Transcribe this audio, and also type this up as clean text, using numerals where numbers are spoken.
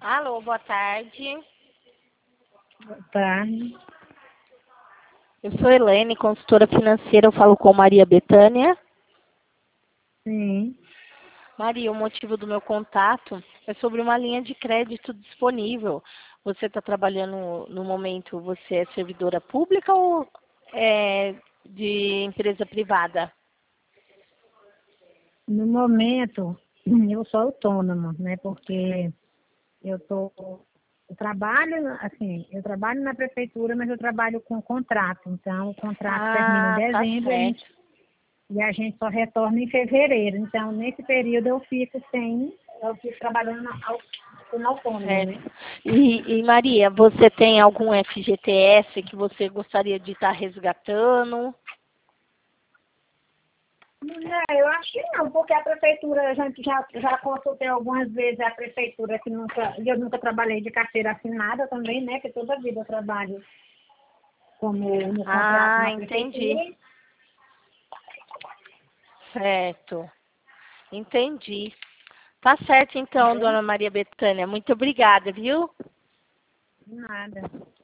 Alô, boa tarde. Boa tarde. Eu sou Helene, consultora financeira. Eu falo com Maria Bethânia. Sim. Maria, o motivo do meu contato é sobre uma linha de crédito disponível. Você está trabalhando no momento, você é servidora pública ou é de empresa privada? No momento, eu sou autônoma, né? Porque eu trabalho, assim, eu trabalho na prefeitura, mas eu trabalho com contrato. Então, o contrato termina em Tá dezembro certo. e a gente só retorna em fevereiro. Então, nesse período eu fico trabalhando como autônoma, né? Certo. E Maria, você tem algum FGTS que você gostaria de estar resgatando? Não, eu acho que não, porque a prefeitura, a gente já consultei algumas vezes a prefeitura que eu nunca trabalhei de carteira assinada também, né? Que toda vida eu trabalho como no contrato na Entendi. prefeitura. Certo. Entendi. Tá certo então, Entendeu? dona Maria Bethânia. Muito obrigada, viu? Nada.